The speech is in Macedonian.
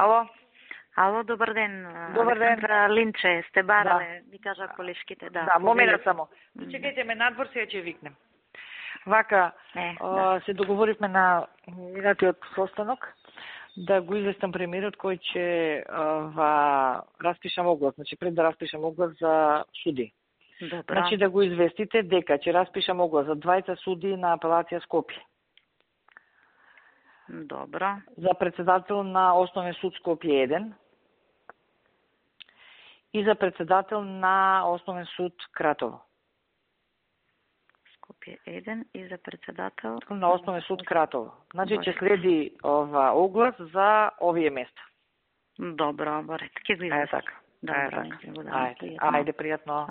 Ало? Ало, добар ден. Добар ден. Александра Линче, сте барале, ми кажа колешките, да. Да, момент само. Чекайте ме надвор, сега ќе викнем. Вака, се договоривме на минатиот состанок да го известам премиерот кој ќе распишам оглас, значи пред да распишам оглас за суди. Добро. Значи да го известите дека ќе распишам оглас за 20 суди на апелација Скопје. Добро. За председател на Основен суд Скопје 1 и за председател на Основен суд Кратово. Скопје 1 и за председател на Основен суд Кратово. Значи ќе следи оглас за овие места. Добро, барет. Ќе го известам. Така. Добро, Ајде, пријатно.